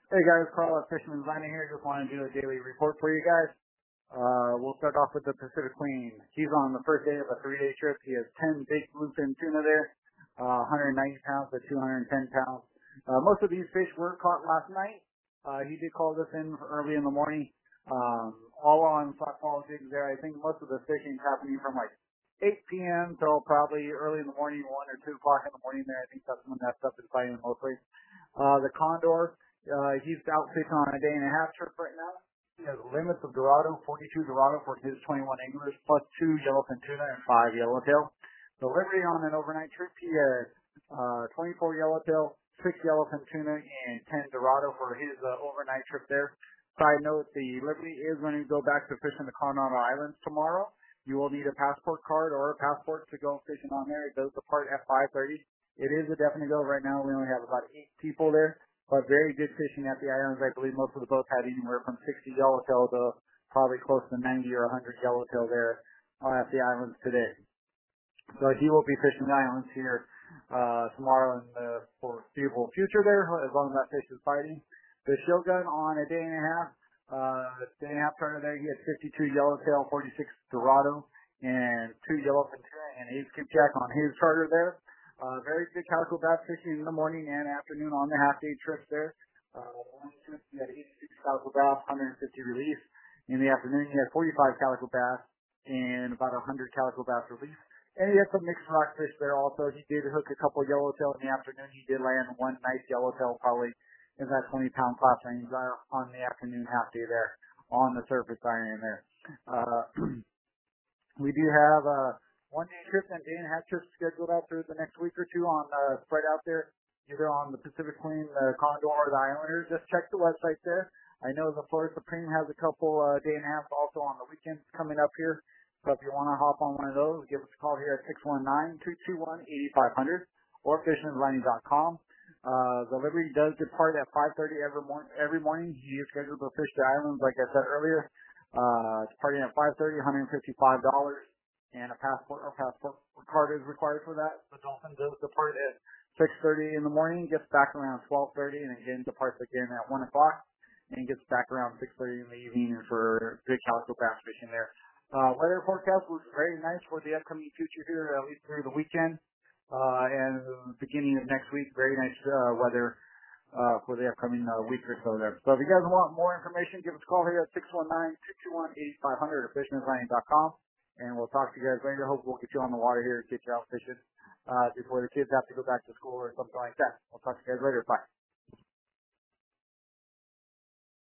Hey guys, Carl at Fisherman's Landing here. Just want to do a daily report for you guys. We'll start off with the Pacific Queen. He's on the first day of a 3-day trip. He has 10 big bluefin tuna there, 190 pounds to 210 pounds. Most of these fish were caught last night. He did call this in early in the morning. All on flat fall jigs there. I think most of the fishing is happening from like 8 p.m. till probably early in the morning, 1 or 2 o'clock in the morning there. I think that's when that stuff is biting mostly. The Condor, he's out fishing on a day and a half trip right now. He has limits of Dorado, 42 Dorado for his 21 anglers, plus 2 yellowfin tuna and 5 yellowtail. Delivery on an overnight trip, he has 24 yellowtail, 6 yellowfin tuna, and 10 Dorado for his overnight trip there. Side note, the Liberty is going to go back to fishing the Coronado Islands tomorrow. You will need a passport card or a passport to go fishing on there. It does depart at 5:30. It is a definite go right now. We only have about 8 people there, but very good fishing at the islands. I believe most of the boats had anywhere from 60 yellowtail to probably close to 90 or 100 yellowtail there at the islands today. So he will be fishing the islands here tomorrow in the foreseeable future there, as long as that fish is biting. The Shogun on a day and a half, charter there, he had 52 yellowtail, 46 Dorado, and 2 yellowfin tuna and 8 skipjack on his charter there. Very good calico bass fishing in the morning and afternoon on the half-day trips there. Morning trip, you had 86 calico bass, 150 release. In the afternoon, you had 45 calico bass and about 100 calico bass release. And he had some mixed rockfish there also. He did hook a couple yellowtail in the afternoon. He did land one nice yellowtail, probably in that 20-pound class range on the afternoon half-day there on the surface iron there. We do have a one-day trip and day and a half trips scheduled out through the next week or two on spread out there, either on the Pacific Queen, the Condor, or the Islanders. Just check the website there. I know the Florida Supreme has a couple day and a half also on the weekends coming up here. So if you want to hop on one of those, give us a call here at 619-221-8500 or fishermanlanding.com. The Liberty does depart at 5:30 every morning. He is scheduled to fish the islands, like I said earlier. Departing at 5:30, $155, and a passport card is required for that. The Dolphin does depart at 6:30 in the morning, gets back around 12:30, and again departs again at 1 o'clock, and gets back around 6:30 in the evening for good calico bass fishing there. Weather forecast looks very nice for the upcoming future here, at least through the weekend. And the beginning of next week, very nice weather for the upcoming week or so there. So if you guys want more information, give us a call here at 619-221-8500 or fishermanlanding.com, and we'll talk to you guys later. Hope we'll get you on the water here and get you out fishing before the kids have to go back to school or something like that. We'll talk to you guys later. Bye.